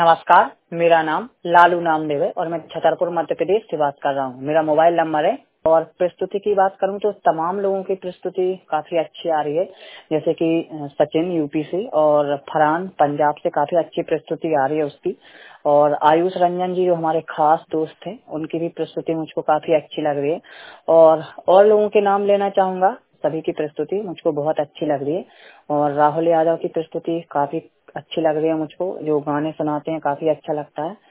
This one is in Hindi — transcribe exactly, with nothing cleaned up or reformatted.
नमस्कार, मेरा नाम लालू नामदेव है और मैं छतरपुर मध्य प्रदेश से बात कर रहा हूँ। मेरा मोबाइल नंबर है और प्रस्तुति की बात करूँ तो तमाम लोगों की प्रस्तुति काफी अच्छी आ रही है, जैसे कि सचिन यूपी से और फरहान पंजाब से काफी अच्छी प्रस्तुति आ रही है उसकी। और आयुष रंजन जी जो हमारे खास दोस्त हैं, उनकी भी प्रस्तुति मुझको काफी अच्छी लग रही है। और और लोगों के नाम लेना चाहूंगा, सभी की प्रस्तुति मुझको बहुत अच्छी लग रही है। और राहुल यादव की प्रस्तुति काफी अच्छी लग रही है मुझको, जो गाने सुनाते हैं काफी अच्छा लगता है।